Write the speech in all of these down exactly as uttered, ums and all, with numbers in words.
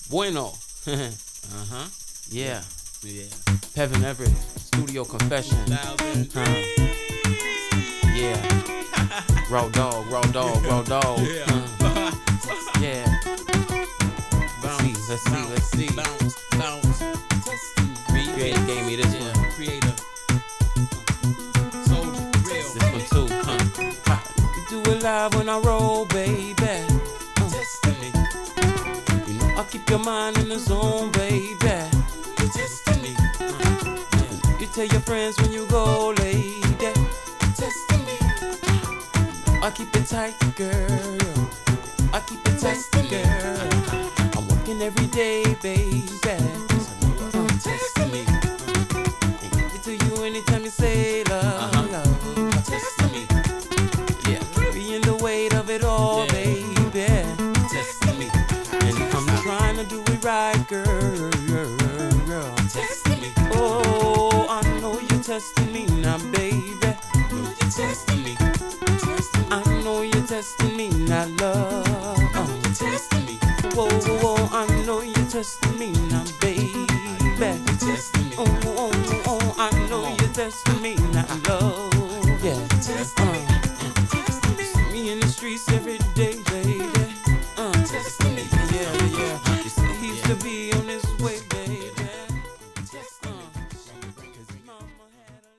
Bueno. uh-huh. Yeah. Yeah. Heaven Everett, Studio Confession. Uh, yeah. Raw dog, raw dog, raw dog. Yeah. Uh, yeah. Let's see, let's see, let's see. Bounce, bounce. Creator gave me this Yeah, one. Creator. Soldier, real. This one too. Huh. Ha. You do it live when I roll, baby. Uh, Destiny. you know I keep your mind in the zone, baby. Destiny. You tell your friends when you go, lady. Destiny. I keep it tight, girl. I keep it tight, girl. I'm working every day, baby. Destiny. And give it to you anytime you say love. Uh-huh. love. Destiny. Yeah, carrying the weight of it all, Yeah. baby. Destiny. And I'm trying to do it right, girl. Destiny. Oh, I know you're testing me now, baby. You're testing me. Testing I know you're testing me now, love. You're testing me. Whoa, whoa, whoa, I know you're testing me now, baby. You're testing me. Oh, oh, oh, I know you're testing me now, love. Yeah, Testing me. uh, see me in the streets every day, baby. Uh, Testing me. yeah, yeah, yeah. You say he used to be on his way, baby. Testing me. Mama had a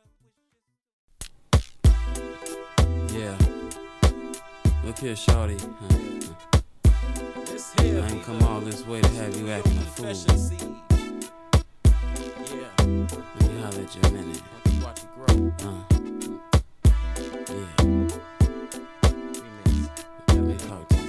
lot of wishes. Yeah. Look here, shawty. Huh? This here. I ain't come all this way to have you acting a fool. Confession seed. Yeah. Let me holler at you a minute. Watch it grow. Uh. Yeah. Let me talk to you.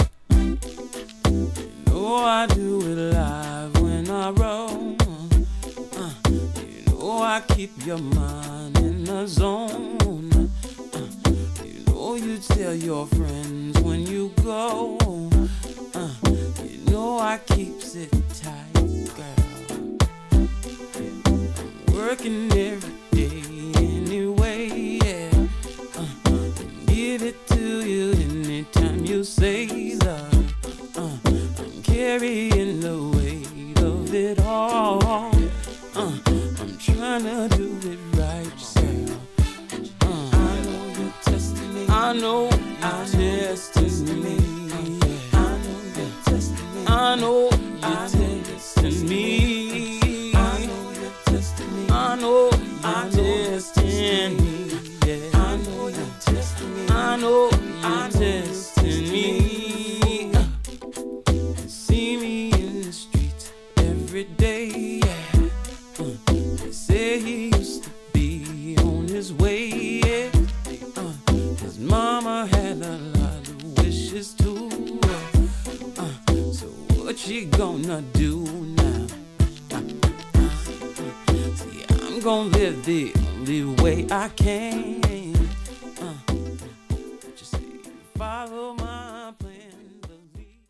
You know I do it live when I roll. Uh. You know I keep your mind in the zone. Uh. You know you tell your friends when you go. Uh. You know I keeps it tight, girl. I'm working every day anyway, yeah. Uh, give it to you anytime you say love. Uh, I'm carrying the weight of it all. Uh, I'm trying to do it right, girl. Uh, I know you're testing me. I know you're testing me. I know you're testing me. I know you're testing me. I know you're testing me. I know you're testing me. Yeah. I know you're testing me. I know you're testing me. Uh, you see me in the streets every day. Yeah. Uh, they say he used to be on his way. Yeah. Uh, his mama had a lot of wishes too. Uh, so what you gonna do now? Uh, See, I'm gonna live the only way I can. Uh, just say, follow my plan. Believe.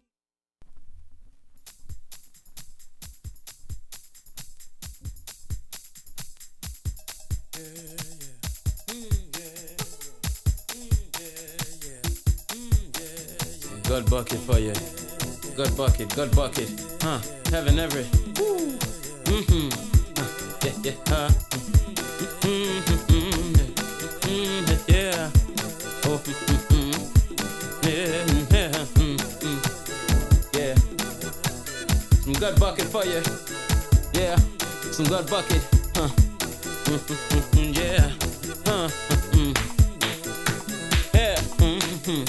Yeah, yeah. Mm, yeah, mm, yeah, yeah. Mm, yeah, yeah. Good bucket for you. Good bucket, good bucket. Huh? Heaven every. Mm-hmm. Uh, yeah, yeah. Huh? Mm-hmm. Mm-hmm. Yeah. Oh. Mm-hmm. Yeah. Yeah. Mm-hmm. Yeah. Some good bucket for you. Yeah. Some good bucket. Huh? Mm-hmm. Yeah. Huh? Mm-hmm. Yeah. Mm-hmm.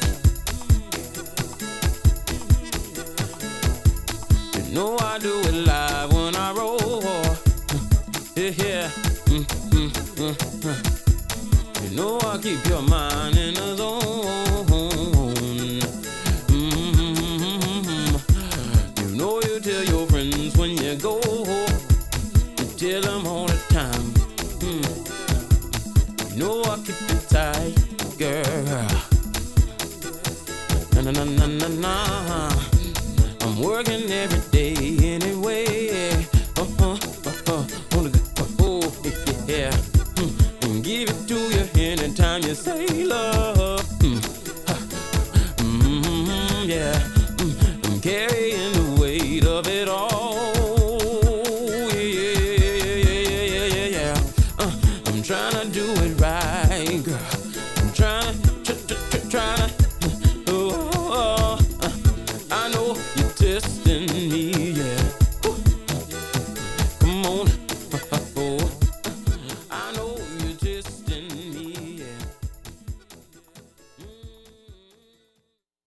You know I do it live when I roll. Yeah, yeah. Mm, mm, mm, mm. You know I keep your mind in the zone. Mm-hmm. You know you tell your friends when you go. You tell them all the time. Mm. You know I keep it tight, girl. Na na na na na na. I'm working every day.